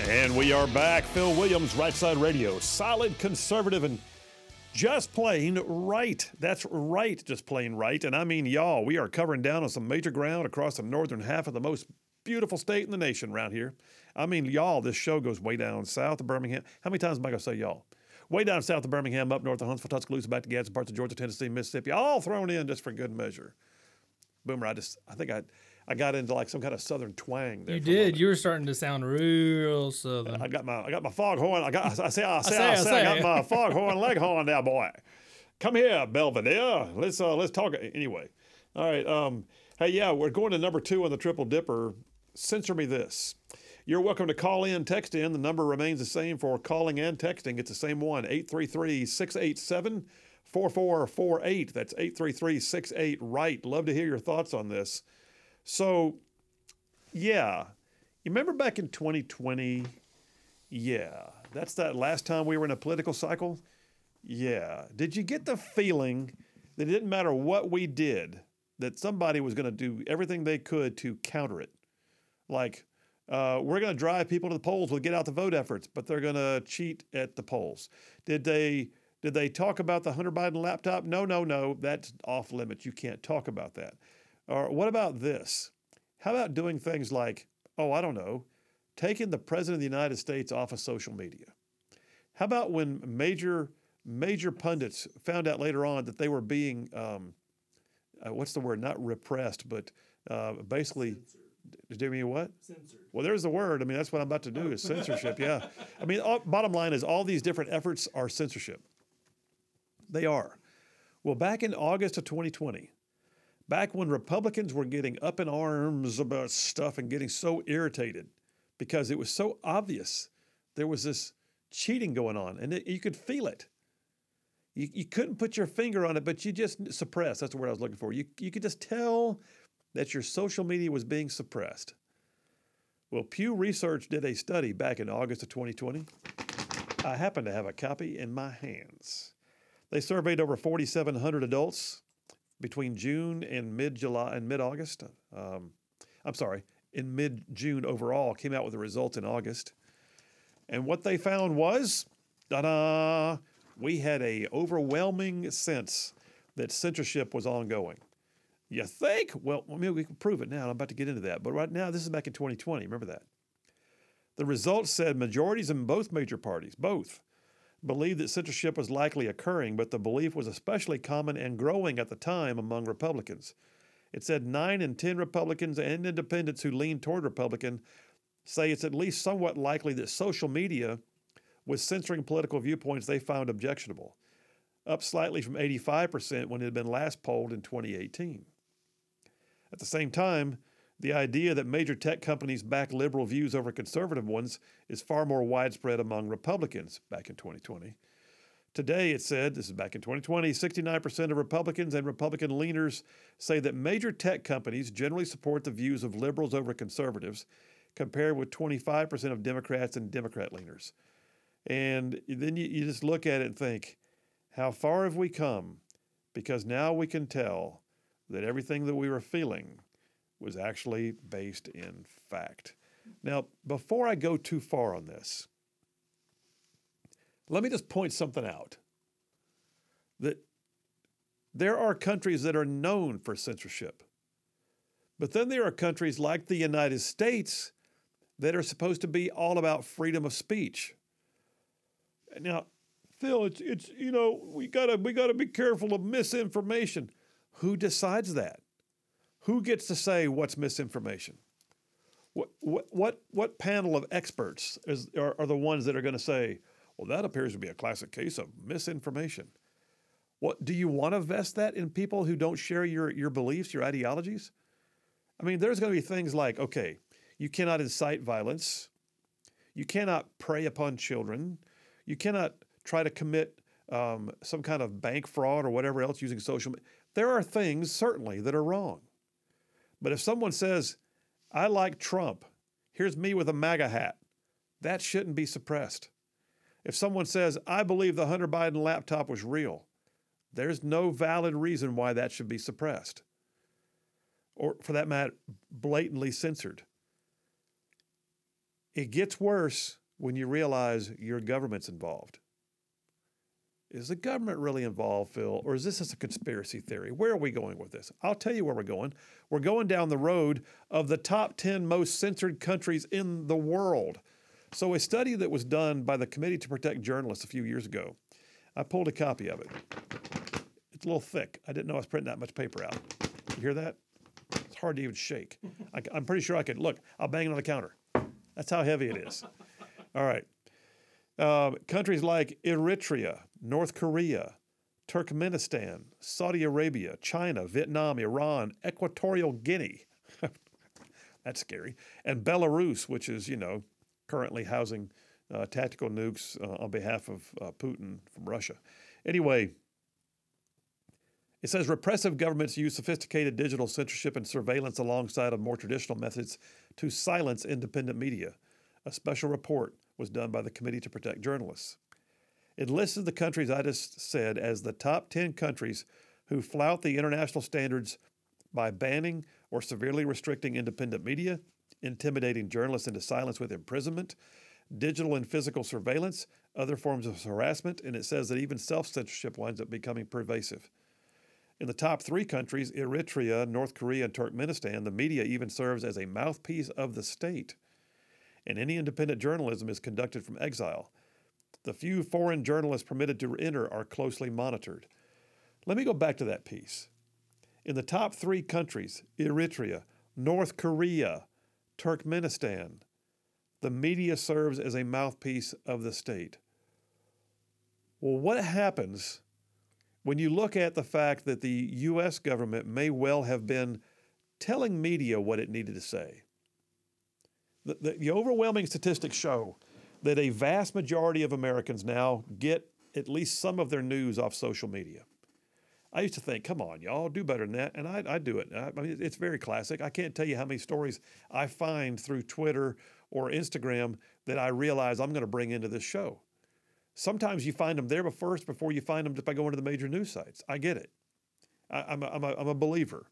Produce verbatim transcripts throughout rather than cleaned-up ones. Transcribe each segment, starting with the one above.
And we are back. Phil Williams, Right Side Radio. Solid, conservative, and just plain right. That's right, just plain right. And I mean y'all. We are covering down on some major ground across the northern half of the most beautiful state in the nation around here. I mean, y'all, this show goes way down south of Birmingham. How many times am I going to say y'all? Way down south of Birmingham, up north of Huntsville, Tuscaloosa, back to Gadsden, parts of Georgia, Tennessee, Mississippi, all thrown in just for good measure. Boomer, I just, I think I, I got into like some kind of southern twang there. You did. You were starting to sound real southern. I got my, I got my foghorn. I got, I say, I say, say, I I say, say. I got my foghorn leghorn now, boy. Come here, Belvedere. Let's, uh, let's talk. Anyway, all right. Um, hey, yeah, we're going to number two on the Triple Dipper. Censor me this. You're welcome to call in, text in. The number remains the same for calling and texting. It's the same one, eight three three, six eight seven, four four four eight. That's eight three three, six eight, right. Love to hear your thoughts on this. So, yeah, you remember back in twenty twenty? Yeah, that's that last time we were in a political cycle? Yeah. Did you get the feeling that it didn't matter what we did, that somebody was going to do everything they could to counter it? Like, uh, we're going to drive people to the polls with get out the vote efforts, but they're going to cheat at the polls. Did they did they talk about the Hunter Biden laptop? No, no, no. That's off limits. You can't talk about that. Or what about this? How about doing things like, oh, I don't know, taking the President of the United States off of social media? How about when major major pundits found out later on that they were being, um, uh, what's the word? Not repressed, but uh, basically... Censored. Did you mean what? Censored. Well, there's the word. I mean, that's what I'm about to do is censorship, yeah. I mean, all, bottom line is all these different efforts are censorship. They are. Well, back in August of twenty twenty, back when Republicans were getting up in arms about stuff and getting so irritated because it was so obvious there was this cheating going on, and it, you could feel it. You, you couldn't put your finger on it, but you just suppressed. That's the word I was looking for. You, you could just tell that your social media was being suppressed. Well, Pew Research did a study back in August of twenty twenty. I happen to have a copy in my hands. They surveyed over forty-seven hundred adults between June and mid-July and mid-August. Um, I'm sorry, in mid-June overall, came out with the results in August. And what they found was, ta-da, we had a overwhelming sense that censorship was ongoing. You think? Well, maybe we can prove it now. I'm about to get into that. But right now, this is back in twenty twenty. Remember that. The results said majorities in both major parties, both, believed that censorship was likely occurring, but the belief was especially common and growing at the time among Republicans. It said nine in ten Republicans and independents who lean toward Republican say it's at least somewhat likely that social media was censoring political viewpoints they found objectionable, up slightly from eighty-five percent when it had been last polled in twenty eighteen. At the same time, the idea that major tech companies back liberal views over conservative ones is far more widespread among Republicans back in twenty twenty. Today, it said, this is back in twenty twenty, sixty-nine percent of Republicans and Republican leaners say that major tech companies generally support the views of liberals over conservatives, compared with twenty-five percent of Democrats and Democrat leaners. And then you, you just look at it and think, how far have we come? Because now we can tell that everything that we were feeling was actually based in fact. Now, before I go too far on this, let me just point something out. That there are countries that are known for censorship. But then there are countries like the United States that are supposed to be all about freedom of speech. Now, Phil, it's it's you know, we gotta we gotta be careful of misinformation. Who decides that? Who gets to say what's misinformation? What what what what panel of experts is are, are the ones that are going to say, well, that appears to be a classic case of misinformation? What do you want to vest that in people who don't share your your beliefs, your ideologies? I mean, there's going to be things like, okay, you cannot incite violence, you cannot prey upon children, you cannot try to commit um, some kind of bank fraud or whatever else using social media. There are things, certainly, that are wrong. But if someone says, I like Trump, here's me with a MAGA hat, that shouldn't be suppressed. If someone says, I believe the Hunter Biden laptop was real, there's no valid reason why that should be suppressed. Or, for that matter, blatantly censored. It gets worse when you realize your government's involved. Is the government really involved, Phil, or is this just a conspiracy theory? Where are we going with this? I'll tell you where we're going. We're going down the road of the top ten most censored countries in the world. So a study that was done by the Committee to Protect Journalists a few years ago, I pulled a copy of it. It's a little thick. I didn't know I was printing that much paper out. You hear that? It's hard to even shake. I, I'm pretty sure I could. Look, I'll bang it on the counter. That's how heavy it is. All right. Uh, countries like Eritrea, North Korea, Turkmenistan, Saudi Arabia, China, Vietnam, Iran, Equatorial Guinea. That's scary. And Belarus, which is, you know, currently housing uh, tactical nukes uh, on behalf of uh, Putin from Russia. Anyway, it says repressive governments use sophisticated digital censorship and surveillance alongside of more traditional methods to silence independent media. A special report was done by the Committee to Protect Journalists. It listed the countries I just said as the top ten countries who flout the international standards by banning or severely restricting independent media, intimidating journalists into silence with imprisonment, digital and physical surveillance, other forms of harassment, and it says that even self-censorship winds up becoming pervasive. In the top three countries, Eritrea, North Korea, and Turkmenistan, the media even serves as a mouthpiece of the state, and any independent journalism is conducted from exile. The few foreign journalists permitted to enter are closely monitored. Let me go back to that piece. In the top three countries, Eritrea, North Korea, Turkmenistan, the media serves as a mouthpiece of the state. Well, what happens when you look at the fact that the U S government may well have been telling media what it needed to say? The, the, the overwhelming statistics show that a vast majority of Americans now get at least some of their news off social media. I used to think, come on, y'all, do better than that. And I, I do it. I, I mean, it's very classic. I can't tell you how many stories I find through Twitter or Instagram that I realize I'm going to bring into this show. Sometimes you find them there first before you find them just by going to the major news sites. I get it. I, I'm, a, I'm, a, I'm a believer.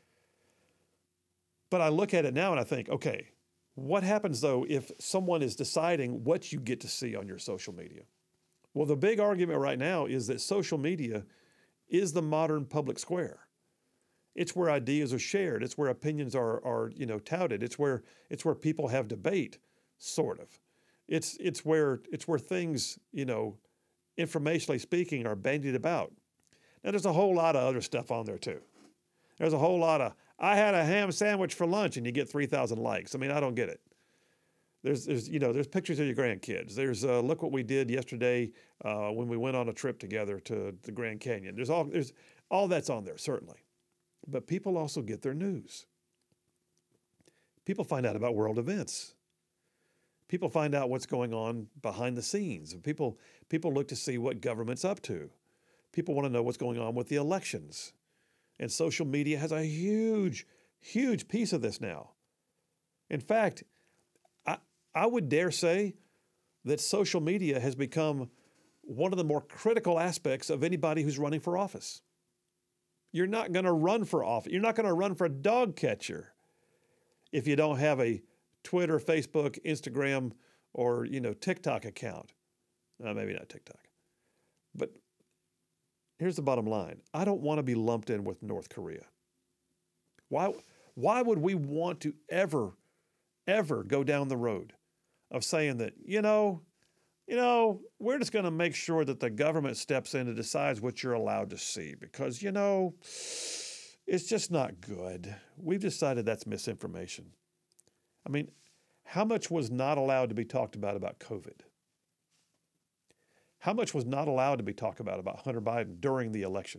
But I look at it now and I think, okay, what happens though if someone is deciding what you get to see on your social media? Well, the big argument right now is that social media is the modern public square. It's where ideas are shared. It's where opinions are, are you know, touted. It's where it's where people have debate, sort of. It's it's where it's where things, you know, informationally speaking, are bandied about. Now, there's a whole lot of other stuff on there too. There's a whole lot of, I had a ham sandwich for lunch, and you get three thousand likes. I mean, I don't get it. There's, there's, you know, there's pictures of your grandkids. There's, uh, look what we did yesterday uh, when we went on a trip together to the Grand Canyon. There's all, there's all that's on there, certainly. But people also get their news. People find out about world events. People find out what's going on behind the scenes. People, people look to see what government's up to. People want to know what's going on with the elections. And social media has a huge, huge piece of this now. In fact, I, I would dare say that social media has become one of the more critical aspects of anybody who's running for office. You're not going to run for office. You're not going to run for a dog catcher if you don't have a Twitter, Facebook, Instagram, or, you know, TikTok account. Uh, maybe not TikTok. But here's the bottom line. I don't want to be lumped in with North Korea. Why, why would we want to ever, ever go down the road of saying that, you know, you know, we're just going to make sure that the government steps in and decides what you're allowed to see because, you know, it's just not good. We've decided that's misinformation. I mean, how much was not allowed to be talked about about COVID? How much was not allowed to be talked about about Hunter Biden during the election?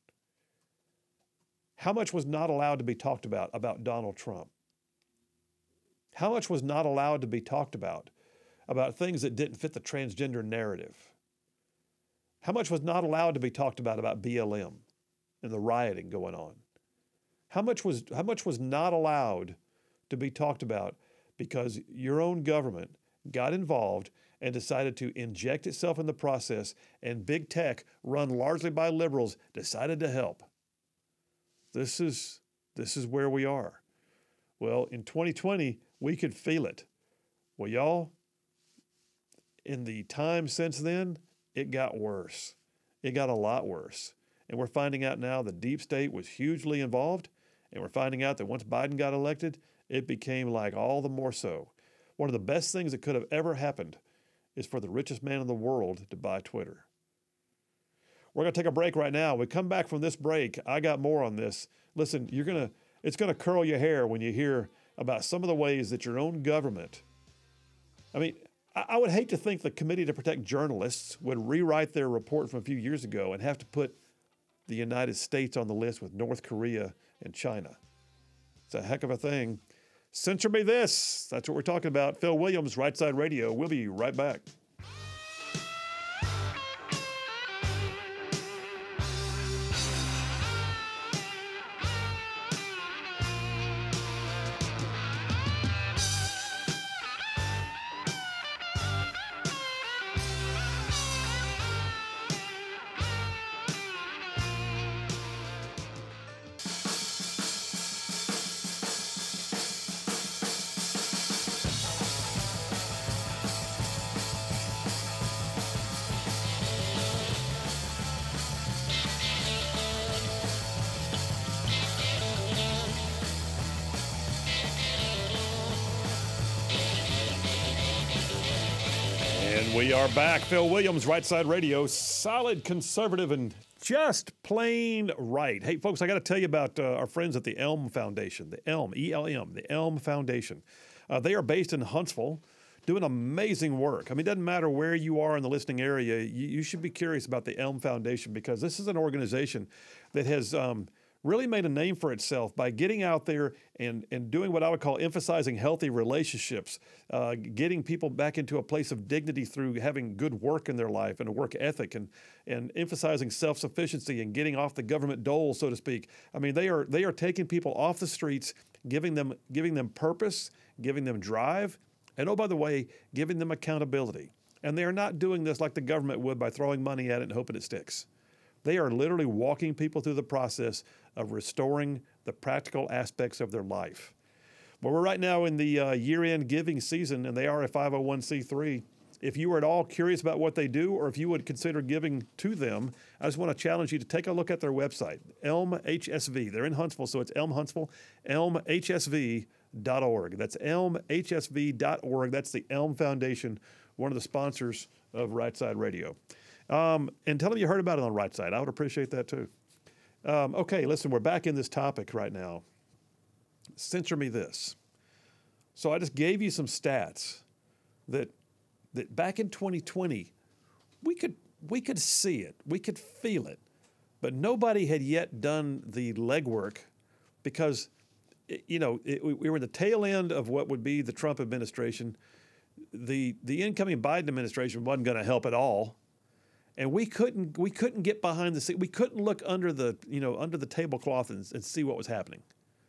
How much was not allowed to be talked about about Donald Trump? How much was not allowed to be talked about about things that didn't fit the transgender narrative? How much was not allowed to be talked about about B L M and the rioting going on? How much was, how much was not allowed to be talked about because your own government got involved and decided to inject itself in the process, and big tech, run largely by liberals, decided to help? This is, this is where we are. Well, in twenty twenty, we could feel it. Well, y'all, in the time since then, it got worse. It got a lot worse. And we're finding out now the deep state was hugely involved. And we're finding out that once Biden got elected, it became like all the more so. One of the best things that could have ever happened is for the richest man in the world to buy Twitter. We're going to take a break right now. We come back from this break. I got more on this. Listen, you're going to, it's going to curl your hair when you hear about some of the ways that your own government, I mean, I, I would hate to think the Committee to Protect Journalists would rewrite their report from a few years ago and have to put the United States on the list with North Korea and China. It's a heck of a thing. Censor me this. That's what we're talking about. Phil Williams, Right Side Radio. We'll be right back. We are back. Phil Williams, Right Side Radio, solid conservative and just plain right. Hey, folks, I got to tell you about uh, our friends at the Elm Foundation, the Elm, E L M, the Elm Foundation. Uh, they are based in Huntsville, doing amazing work. I mean, it doesn't matter where you are in the listening area, you, you should be curious about the Elm Foundation because this is an organization that has um, really made a name for itself by getting out there and, and doing what I would call emphasizing healthy relationships, uh, getting people back into a place of dignity through having good work in their life and a work ethic and, and emphasizing self-sufficiency and getting off the government dole, so to speak. I mean, they are they are taking people off the streets, giving them giving them purpose, giving them drive, and oh, by the way, giving them accountability. And they are not doing this like the government would by throwing money at it and hoping it sticks. They are literally walking people through the process of restoring the practical aspects of their life. Well, we're right now in the uh, year-end giving season, and they are a five oh one c three. If you are at all curious about what they do, or if you would consider giving to them, I just want to challenge you to take a look at their website, Elm H S V. They're in Huntsville, so it's Elm Huntsville, elm h s v dot org. That's elm h s v dot org. That's the Elm Foundation, one of the sponsors of Right Side Radio. Um, and tell them you heard about it on Right Side. I would appreciate that too. Um, okay, listen, we're back in this topic right now. Censor me this. So I just gave you some stats that that back in twenty twenty, we could we could see it, we could feel it, but nobody had yet done the legwork because, you know, it, we were in the tail end of what would be the Trump administration. The the incoming Biden administration wasn't going to help at all. And we couldn't we couldn't get behind the scene. We couldn't look under the you know under the tablecloth and, and see what was happening.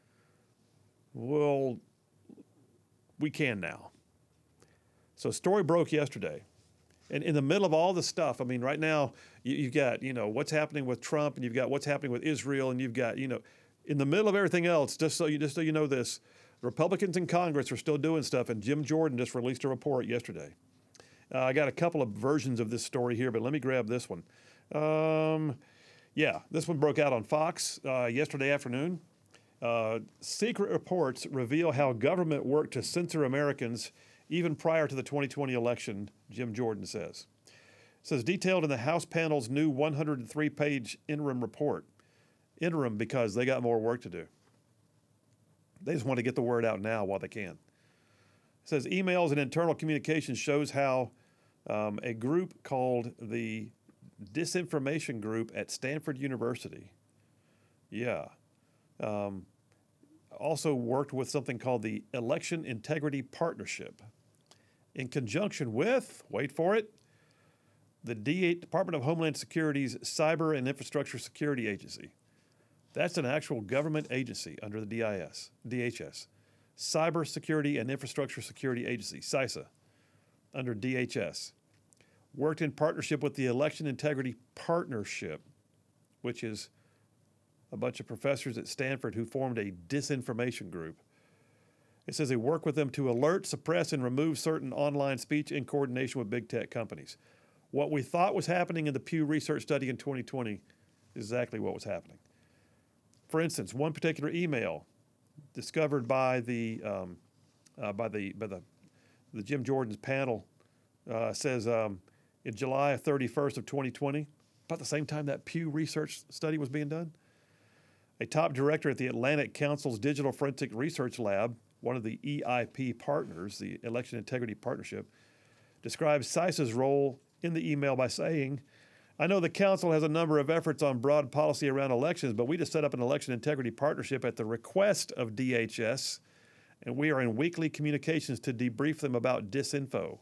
Well, we can now. So a story broke yesterday, and in the middle of all the stuff, I mean, right now you, you've got you know what's happening with Trump, and you've got what's happening with Israel, and you've got you know in the middle of everything else. Just so you just so you know this, Republicans in Congress are still doing stuff, and Jim Jordan just released a report yesterday. Uh, I got a couple of versions of this story here, but let me grab this one. Um, yeah, this one broke out on Fox uh, yesterday afternoon. Uh, secret reports reveal how government worked to censor Americans even prior to the twenty twenty election, Jim Jordan says. It says detailed in the House panel's new one hundred three page interim report. Interim because they got more work to do. They just want to get the word out now while they can. It says emails and internal communications shows how Um, a group called the Disinformation Group at Stanford University, yeah, um, also worked with something called the Election Integrity Partnership in conjunction with, wait for it, the D eight Department of Homeland Security's Cyber and Infrastructure Security Agency. That's an actual government agency under the D I S, D H S, Cyber Security and Infrastructure Security Agency, CISA. Under D H S, worked in partnership with the Election Integrity Partnership, which is a bunch of professors at Stanford who formed a disinformation group. It says they work with them to alert, suppress, and remove certain online speech in coordination with big tech companies. What we thought was happening in the Pew Research study in twenty twenty is exactly what was happening. For instance, one particular email discovered by the um, uh, by the by the the Jim Jordan's panel uh, says um, in July thirty-first of twenty twenty, about the same time that Pew Research study was being done, a top director at the Atlantic Council's Digital Forensic Research Lab, one of the E I P partners, the Election Integrity Partnership, describes CISA's role in the email by saying, I know the council has a number of efforts on broad policy around elections, but we just set up an election integrity partnership at the request of D H S, and we are in weekly communications to debrief them about disinfo.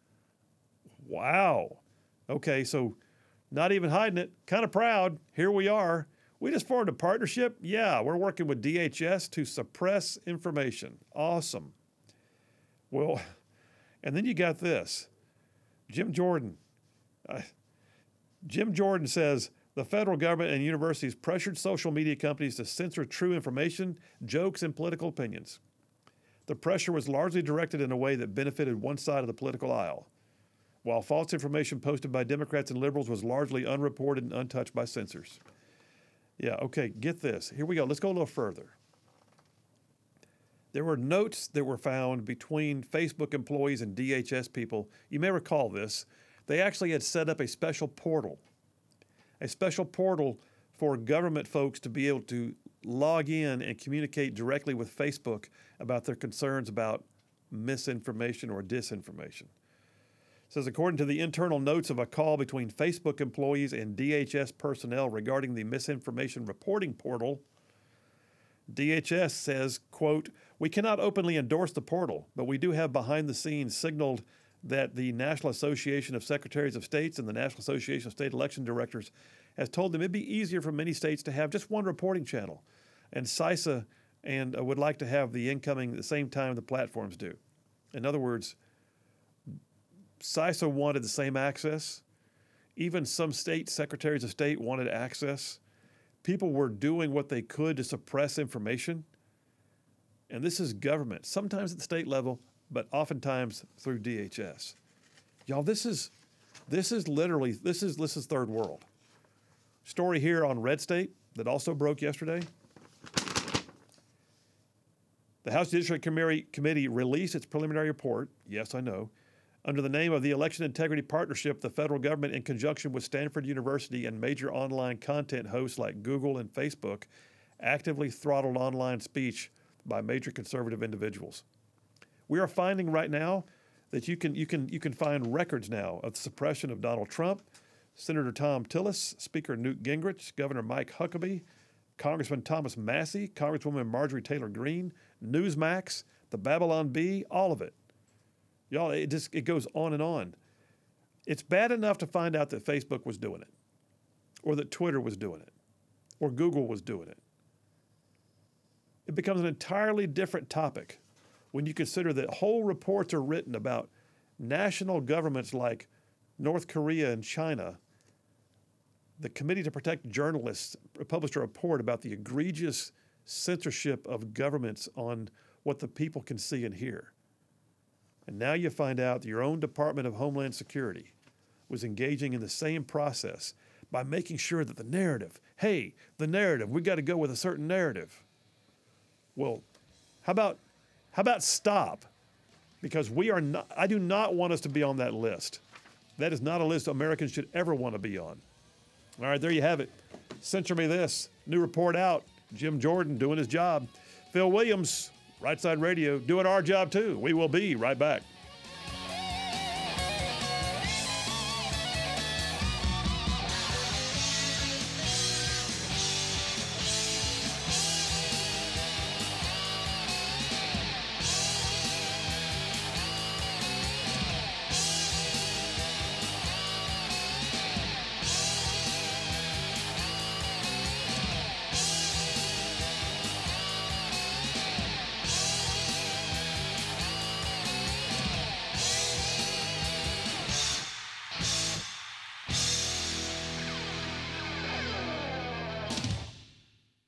Wow. Okay, so not even hiding it, kind of proud. Here we are. We just formed a partnership. Yeah, we're working with D H S to suppress information. Awesome. Well, and then you got this. Jim Jordan. Uh, Jim Jordan says the federal government and universities pressured social media companies to censor true information, jokes, and political opinions. The pressure was largely directed in a way that benefited one side of the political aisle, while false information posted by Democrats and liberals was largely unreported and untouched by censors. Yeah, okay, get this. Here we go. Let's go a little further. There were notes that were found between Facebook employees and D H S people. You may recall this. They actually had set up a special portal, a special portal for government folks to be able to log in and communicate directly with Facebook about their concerns about misinformation or disinformation. It says, according to the internal notes of a call between Facebook employees and D H S personnel regarding the misinformation reporting portal, D H S says, quote, we cannot openly endorse the portal, but we do have behind the scenes signaled that the National Association of Secretaries of States and the National Association of State Election Directors has told them it'd be easier for many states to have just one reporting channel. And CISA and uh, would like to have the incoming at the same time the platforms do. In other words, CISA wanted the same access. Even some state secretaries of state wanted access. People were doing what they could to suppress information. And this is government, sometimes at the state level, but oftentimes through D H S. Y'all, this is this is literally, this is this is third world. Story here on Red State that also broke yesterday. The House Judiciary Committee, Committee released its preliminary report, yes, I know, under the name of the Election Integrity Partnership. The federal government, in conjunction with Stanford University and major online content hosts like Google and Facebook, actively throttled online speech by major conservative individuals. We are finding right now that you can you can you can find records now of the suppression of Donald Trump, Senator Thom Tillis, Speaker Newt Gingrich, Governor Mike Huckabee, Congressman Thomas Massey, Congresswoman Marjorie Taylor Greene, Newsmax, the Babylon Bee, all of it. Y'all, it just it goes on and on. It's bad enough to find out that Facebook was doing it, or that Twitter was doing it, or Google was doing it. It becomes an entirely different topic when you consider that whole reports are written about national governments like North Korea and China. The Committee to Protect Journalists published a report about the egregious censorship of governments on what the people can see and hear. And now you find out that your own Department of Homeland Security was engaging in the same process by making sure that the narrative, hey, the narrative, we got to go with a certain narrative. Well, how about how about stop? Because we are not, I do not want us to be on that list. That is not a list Americans should ever want to be on. All right, there you have it. Censor me this. New report out. Jim Jordan doing his job. Phil Williams, Right Side Radio, doing our job too. We will be right back.